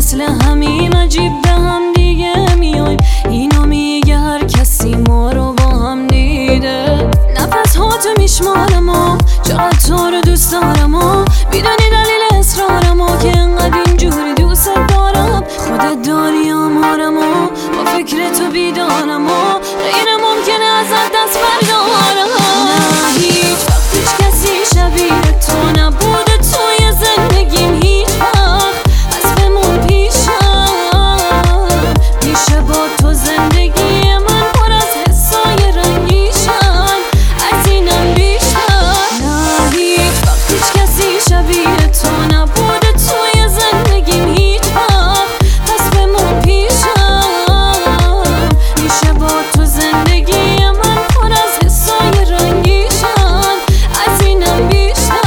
مثل همیم عجیب به هم دیگه میایم. اینو میگه هر کسی ما رو با هم دیده. نفس هاتو میشمارم و چقدر تو رو دوست دارم و میدونی دلیل اصرارم و که انقدر اینجوری دوست دارم. خودت داری آمارم و با فکر تو بیدارم و غیر ممکنه ازت دست بردارم. نه هیچ وقت هیچ کسی شبیه تو نبوده توی زندگیم هیچ وقت. از بمون پیشه با تو زندگی من پر از حسای رنگیشن، از اینم بیشتر. نه هیچ وقت هیچ کسی شبیه تو نبوده توی زندگیم هیچ وقت. پس بمون پیشه با تو زندگی من پر از حسای رنگیشن، از اینم بیشتر.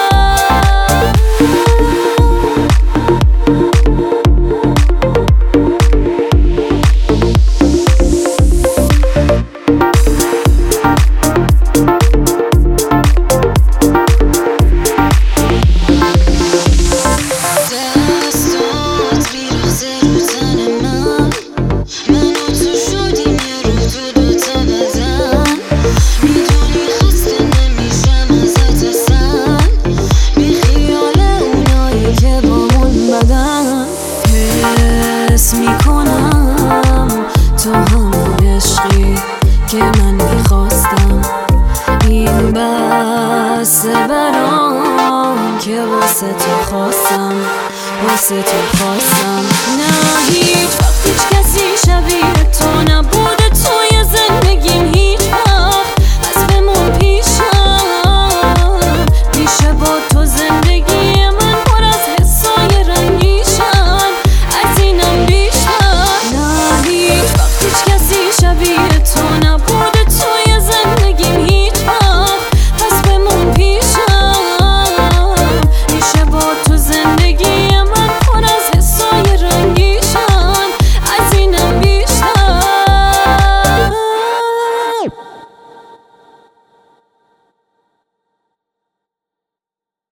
حس میکنم تو همون عشقی که من میخواستم. این بسه برام که واسه تو خواستم. نه هیچ وقت هیچ کسی شبیه تو